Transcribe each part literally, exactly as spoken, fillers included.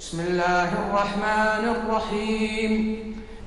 بسم الله الرحمن الرحيم.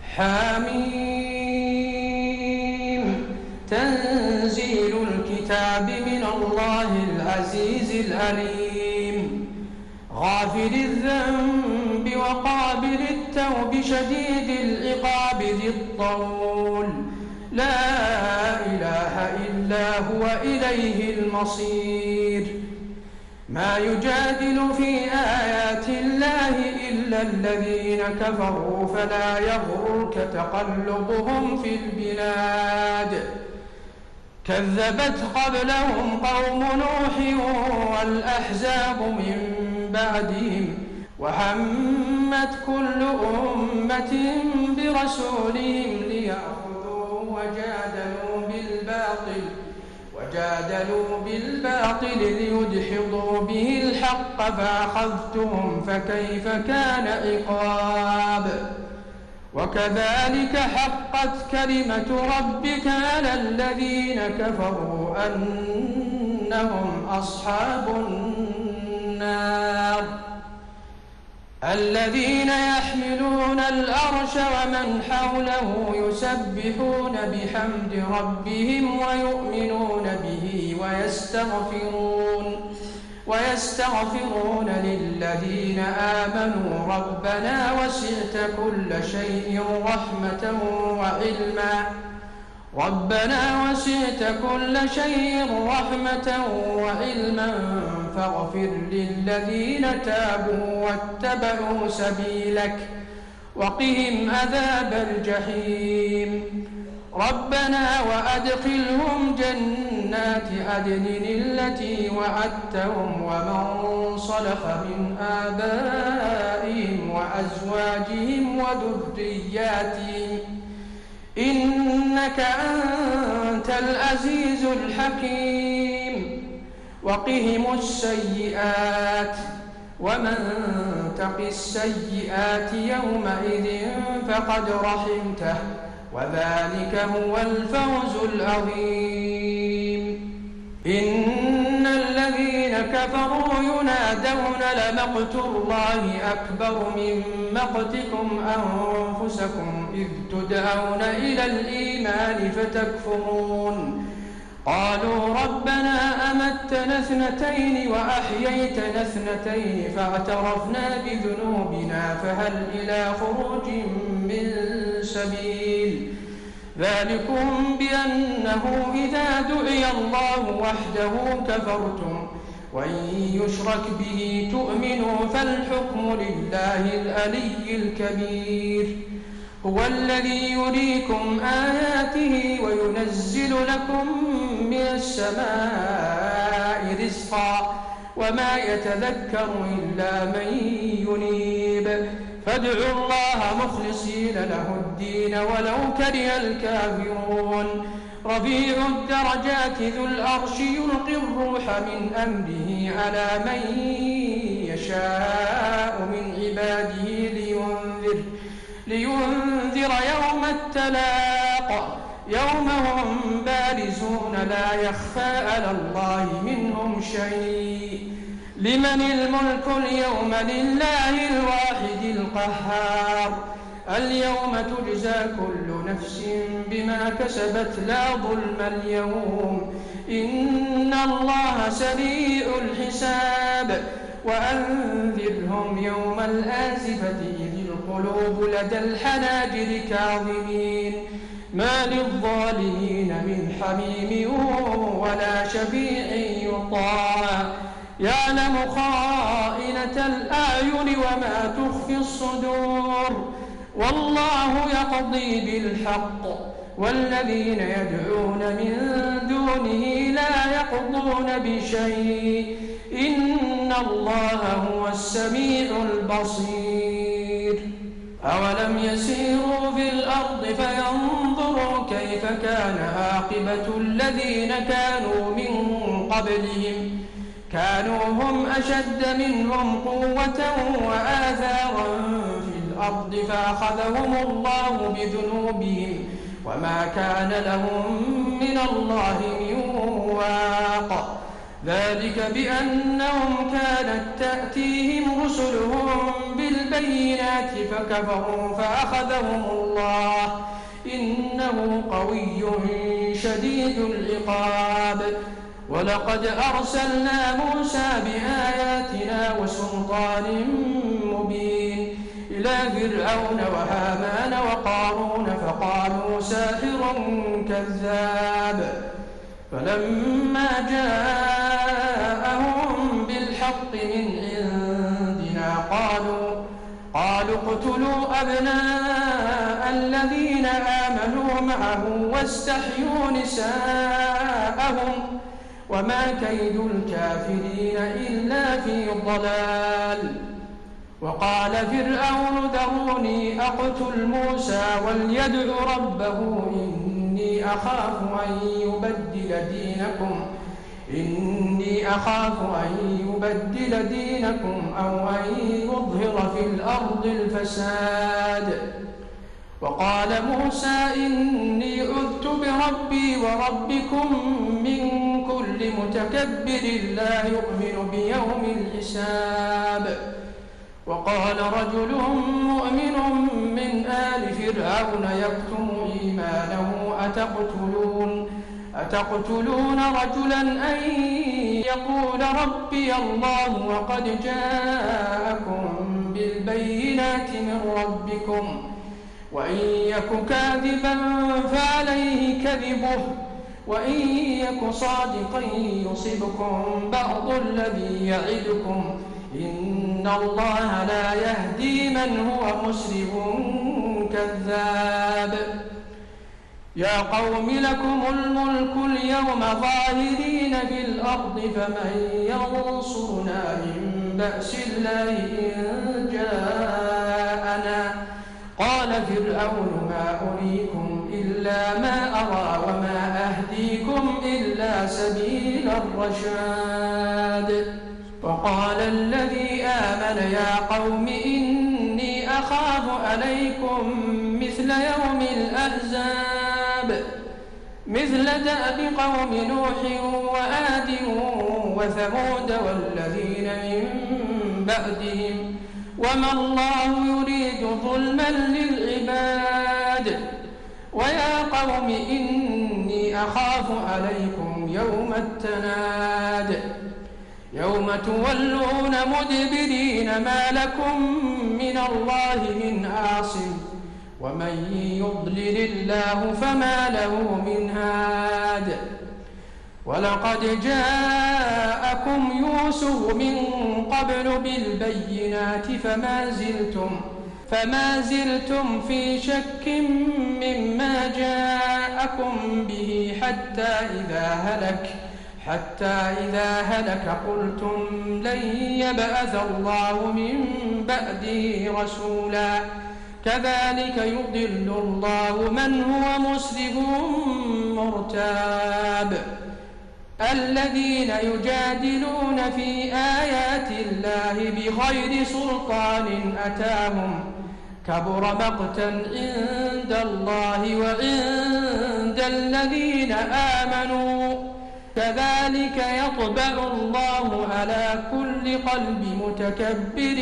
حميم. تنزيل الكتاب من الله العزيز العليم، غافر الذنب وقابل التوب شديد العقاب ذي الطول، لا إله إلا هو إليه المصير. ما يجادل في آيات الله إلا الذين كفروا فلا يغرك تقلبهم في البلاد. كذبت قبلهم قوم نوح والأحزاب من بعدهم، وهمت كل أمة برسولهم ليأخذوه وجادلوا بالباطل وجادلوا بالباطل ليدحضوا به الحق فأخذتهم فكيف كان عقاب. وكذلك حقت كلمة ربك على الذين كفروا أنهم أصحاب النار. الذين يحملون العرش ومن حوله يسبحون بحمد ربهم ويؤمنون به ويستغفرون ويستغفرون للذين آمنوا ربنا وسعت كل شيء رحمة وعلما ربنا وسعت كل شيء رحمة وعلما فاغفر للذين تابوا واتبعوا سبيلك وقهم عذاب الجحيم. ربنا وأدخلهم جنات عدن التي وعدتهم ومن صلح من آبائهم وأزواجهم وذرياتهم إنك أنت العزيز الحكيم. وقهم السيئات ومن تق السيئات يومئذ فقد رحمته وذلك هو الفوز العظيم. إن الذين كفروا ينادون لمقت الله أكبر من مقتكم أنفسكم إذ تدعون إلى الإيمان فتكفرون. قالوا ربنا أمتنا اثنتين وأحييتنا اثنتين فاعترفنا بذنوبنا فهل إلى خروج من سبيل. ذلكم بأنه إذا دعي الله وحده كفرتم وإن يشرك به تؤمنوا فالحكم لله العلي الكبير. هو الذي يريكم آياته وينزل لكم من السماء رزقا وما يتذكر إلا من ينيب. فادعوا الله مخلصين له الدين ولو كره الكافرون. رفيع الدرجات ذو العرش يلقي الروح من أمره على من يشاء من عباده لينذر لينذر يوم التلاق يوم هم بارزون لا يخفى على الله منهم شيء. لمن الملك اليوم لله الواحد القهار. اليوم تجزى كل نفس بما كسبت لا ظلم اليوم إن الله سريع الحساب. وأنذرهم يوم الآزفة إذ القلوب لدى الحناجر كاظمين ما للظالمين من حميم ولا شفيع يطاع. يعلم خائنة الأعين وما تخفي الصدور والله يقضي بالحق والذين يدعون من دونه لا يقضون بشيء إن الله هو السميع البصير. أولم يسيروا في الأرض فينظروا كيف كان عاقبة الذين كانوا من قبلهم كانوا هم أشد منهم قوة وآثارا في الأرض فأخذهم الله بذنوبهم وما كان لهم من الله من واق. ذلك بأنهم كانت تأتيهم رسلهم بالبينات بالبينات فكفروا فأخذهم الله إنه قوي شديد العقاب. ولقد أرسلنا موسى بآياتنا وسلطان مبين إلى فرعون وهامان وقارون فقالوا ساحر كذاب. فلما جاءهم بالحق من عندنا قالوا قالوا اقتلوا أبناء الذين آمنوا معه واستحيوا نساءهم وما كيد الكافرين إلا في ضلال. وقال فرعون ذروني أقتل موسى وليدع ربه إني أخاف أن يبدل دينكم إني أخاف أن يبدل دينكم أو أن يظهر في الأرض الفساد. وقال موسى إني عذت بربي وربكم من كل متكبر لا يؤمن بيوم الحساب. وقال رجل مؤمن من آل فرعون يكتم إيمانه أتقتلون أتقتلون رجلا أن يقول ربي الله وقد جاءكم بالبينات من ربكم وإن يك كاذبا فعليه كذبه وإن يك صادقا يصبكم بعض الذي يعدكم إن الله لا يهدي من هو مسرف كذاب. يا قوم لكم الملك اليوم ظاهرين في الأرض فمن ينصرنا من بأس الله إن جاءنا. قال فرعون ما أريكم إلا ما أرى وما أهديكم إلا سبيل الرشاد. وقال الذي آمن يا قوم إني أخاف عليكم مثل يوم الأحزاب مثل دأب قوم نوح وآد وثمود والذين من بعدهم وما الله يريد ظلما للعباد. ويا قوم إني أخاف عليكم يوم التناد يوم تولون مدبرين ما لكم من الله من عاصم ومن يضلل الله فما له من هاد. ولقد جاءكم يوسف من قبل بالبينات فما زلتم فما زلتم في شك مما جاءكم به حتى إذا هلك حتى إذا هلك قلتم لن يبعث الله من بعده رسولا. كذلك يضل الله من هو مسرف مرتاب. الذين يجادلون في آيات الله بغير سلطان أتاهم كبر مقتا عند الله وعند الذين آمنوا كذلك يطبع الله على كل قلب متكبر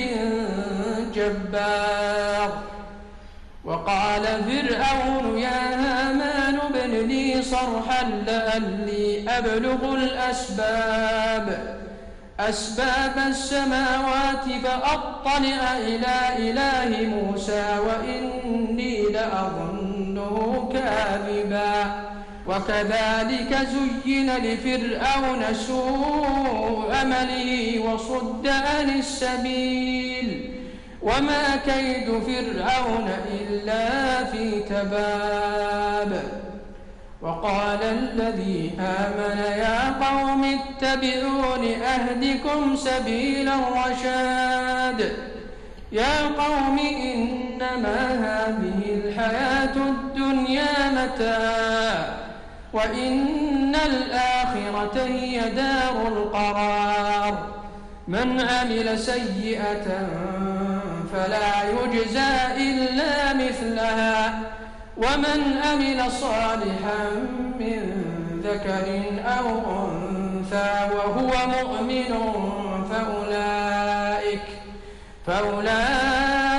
جبار. وقال فرعون يا هامان ابن لي صرحا لعلي أبلغ الأسباب أسباب السماوات فأطلع إلى إله موسى وإني لأظنه كاذبا. وكذلك زين لفرعون سوء عمله وصد عن السبيل وما كيد فرعون إلا في تباب. وقال الذي آمن يا قوم اتبعون أهدكم سبيل الرشاد. يا قوم إنما هذه الحياة الدنيا متاع وإن الآخرة هي دار القرار. من عمل سيئة فلا يجزى إلا مثلها ومن عمل صالحا من ذكر أو أنثى وهو مؤمن فأولئك فأولئك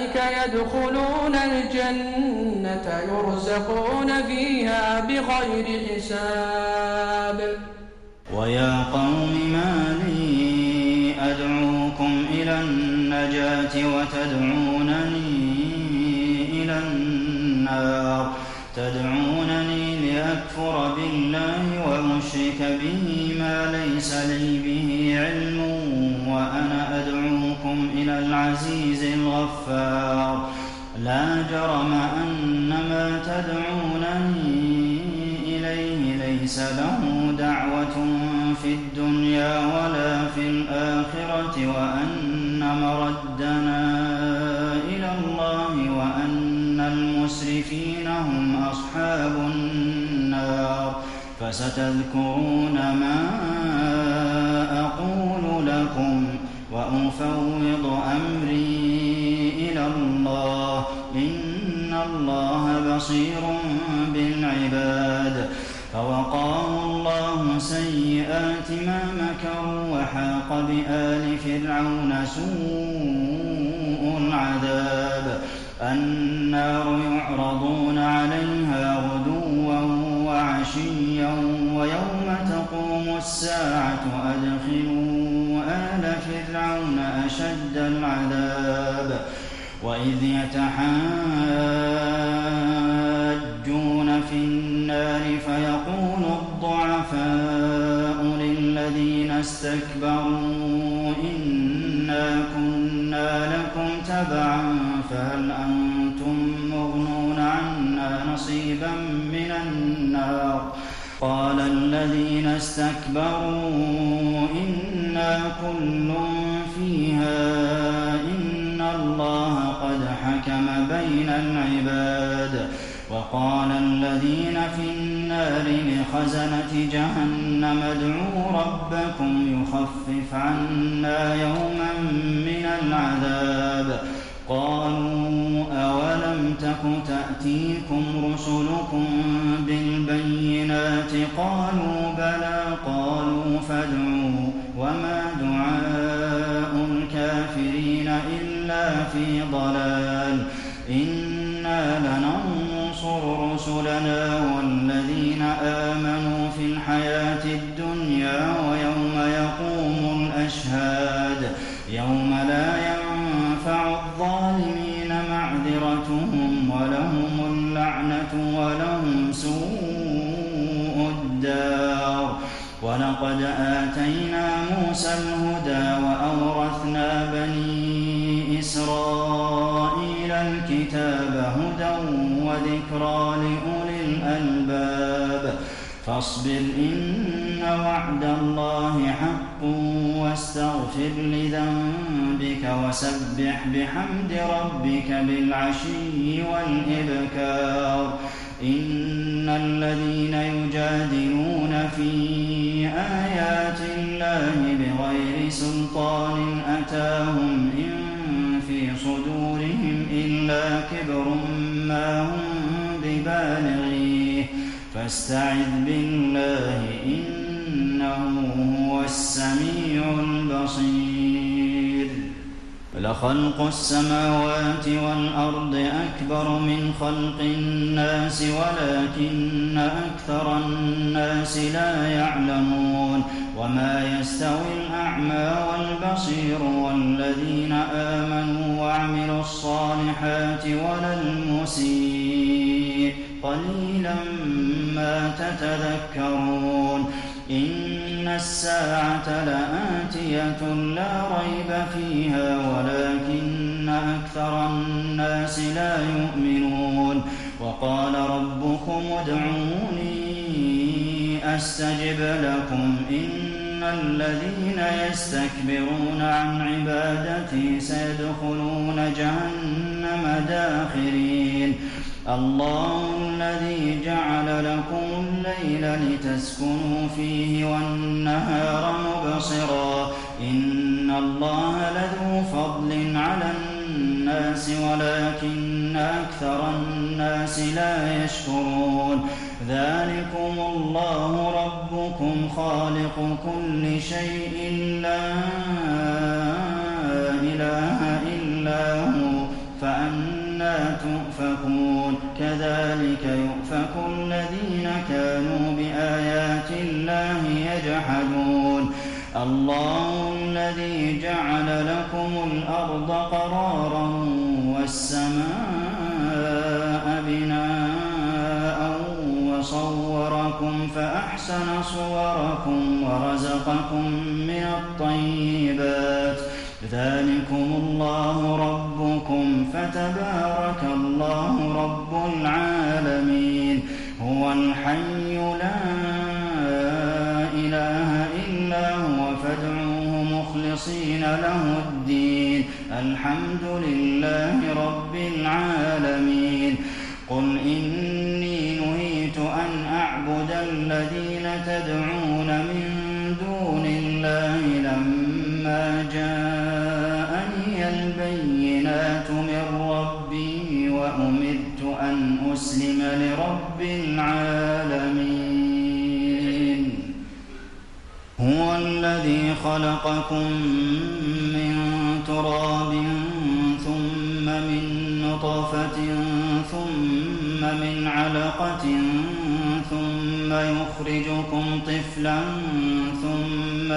أولئك يدخلون الجنة يرزقون فيها بغير حساب. ويا قوم ما لي أدعوكم إلى النجاة وتدعونني إلى النار تدعونني لأكفر بالله وأشرك به ما ليس لي به علم وأنا أدعوكم إلى العزيز الغفار. لا جرم أن ما تدعونني إليه ليس له دعوة في الدنيا ولا في الآخرة وأن مردنا إلى الله وأن المسرفين هم أصحاب النار. فستذكرون ما أقول لكم وأفوض أمري إلى الله إن الله بصير بالعباد. فوقاه الله سيئات ما مكروا وحاق بآل فرعون سوء العذاب. النار يعرضون عليها غدوا وعشيا ويوم تقوم الساعة أدخلوا آل فرعون أشد العذاب. وإذ يتحاجون في النار فيقول الضعفاء للذين استكبروا إنا كنا لكم تبعا فهل أنتم مغنون عنا نصيبا من النار. قال الذين استكبروا إنا كل فيها إن الله قد حكم بين العباد. وقال الذين في النار لخزنة جهنم ادعوا ربكم يخفف عنا يوما من العذاب. قالوا أولم تك تأتيكم رسلكم بالبينات قالوا بلى قالوا فادعوا وما دعاء الكافرين إلا في ضلال. إنا لننصر رسلنا والذين آمنوا في الحياة الدنيا ويوم يقوم الأشهاد يوم لا ينفع الظالمين معذرتهم ولهم اللعنة ولهم سوء الدار. ولقد آتينا موسى الهدى وأورثنا بني إسرائيل الكتاب هدى وذكرى لأولي الألباب. فاصبر إن وعد الله حق واستغفر لذنبك وسبح بحمد ربك بالعشي والإبكار. إن الذين يجادلون في آيات الله بغير سلطان أتاهم إن في صدورهم إلا كبر ما هم ببالغيه فاستعذ بالله إنه هو السميع البصير. لخلق السماوات والأرض أكبر من خلق الناس ولكن أكثر الناس لا يعلمون. وما يستوي الأعمى والبصير والذين آمنوا وعملوا الصالحات ولا المسيء قليلا ما تتذكرون. إن الساعة لآتية لا ريب فيها ولكن أكثر الناس لا يؤمنون. وقال ربكم ادعوني أستجب لكم إن الذين يستكبرون عن عبادتي سيدخلون جهنم داخرين. الله الذي جعل لكم الليل لتسكنوا فيه والنهار مبصرا إن الله لذو فضل على الناس ولكن أكثر الناس لا يشكرون. ذلكم الله ربكم خالق كل شيء لا إله إلا هو فأ لا تؤفكون كذلك يؤفك الذين كانوا بآيات الله يجحدون الله الذي جعل لكم الأرض قرارا والسماء بناء وصوركم فأحسن صوركم ورزقكم من الطيبات ذلكم الله ربكم فتبارك الله رب العالمين هو الحي لا إله إلا هو فادعوه مخلصين له الدين الحمد لله رب العالمين قل إني نهيت أن أعبد الذين تدعون من دون الله لما جاءني البينات من ربي وأمرت أن أسلم لرب العالمين هو الذي خلقكم من تراب ثم من نطفة ثم من علقة ثم يخرجكم طفلا ثم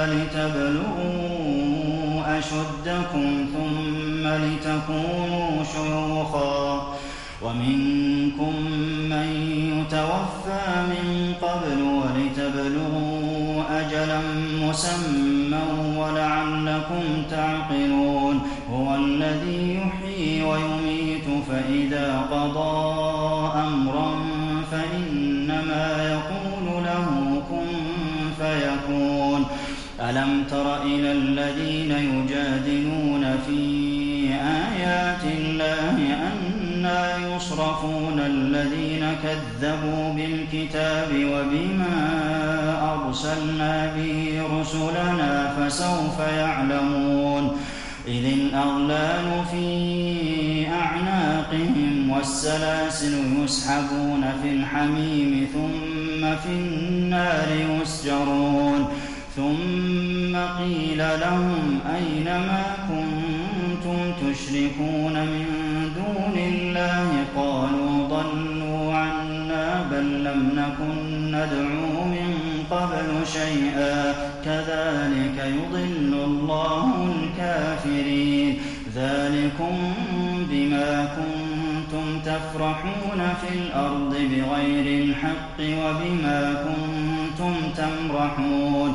لتبلغوا أشدكم ثم لتكونوا شيوخا ومنكم من يتوفى من قبل ولتبلغوا أجلا مسمى ولعلكم تعقلون هو الذي يحيي ويميت فإذا قضى أمرا فإنما يقول له كن فيكون ألم تر إلى الذين يجادلون في آيات الله أنى يصرفون الذين كذبوا بالكتاب وبما أرسلنا به رسلنا فسوف يعلمون إذ الأغلال في أعناقهم والسلاسل يسحبون في الحميم ثم في النار يسجرون ثم قيل لهم أين ما كنتم تشركون من دون الله قالوا ضلوا عنا بل لم نكن ندعو من قبل شيئا كذلك يضل الله الكافرين ذلكم بما كنتم تفرحون في الأرض بغير الحق وبما كنتم تمرحون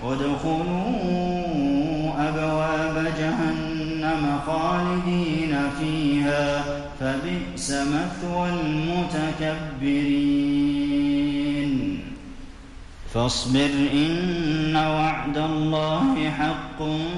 ادخلوا أبواب جهنم خالدين فيها فبئس مثوى المتكبرين فاصبر إن وعد الله حق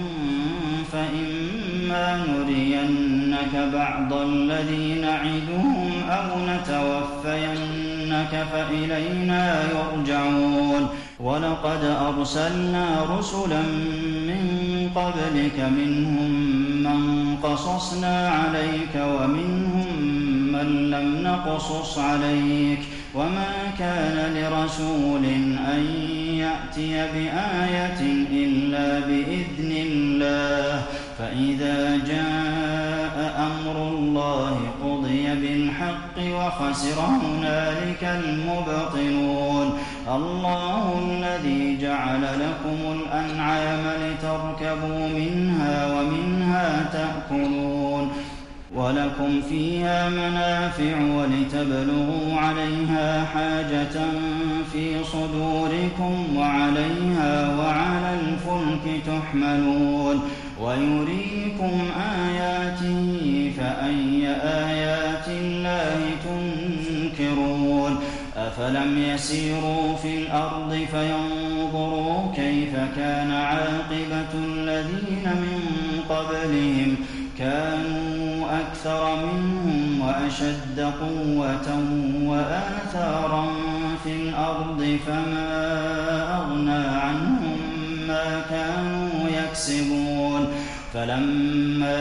فإما نرينك بعض الذي نعدهم أو نتوفينك فإلينا يرجعون ولقد أرسلنا رسلا من قبلك منهم من قصصنا عليك ومنهم من لم نقصص عليك وما كان لرسول أن يأتي بآية إلا بإذن الله فإذا جاء أمر الله قضي بالحق وخسر هنالك المبطلون الله الذي جعل لكم الأنعام لتركبوا منها ومنها تأكلون ولكم فيها منافع ولتبلغوا عليها حاجة في صدوركم وعليها وعلى الفلك تحملون ويريكم آياته فأي آيات الله تنكرون أفلم يسيروا في الأرض فينظروا كيف كان عاقبة الذين من قبلهم كانوا أكثر منهم وأشد قوة وآثارا في الأرض فما أغنى عنهم ما كانوا يكسبون فلما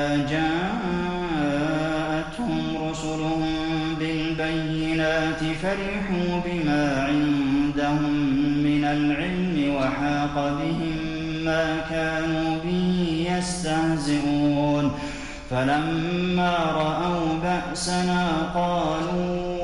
جاءتهم رسلهم بالبينات فرحوا بما عندهم من العلم وحاق بهم ما كانوا به يستهزئون فلما رأوا بأسنا قالوا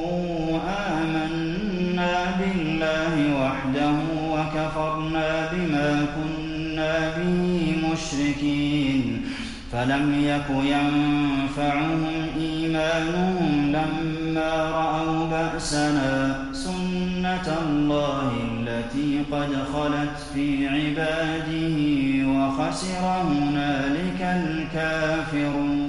آمنا بالله وحده وكفرنا بما كنا به مشركين فلم يك ينفعهم إيمانهم لما رأوا بأسنا سنة الله التي قد خلت في عباده وخسر هنالك الكافرون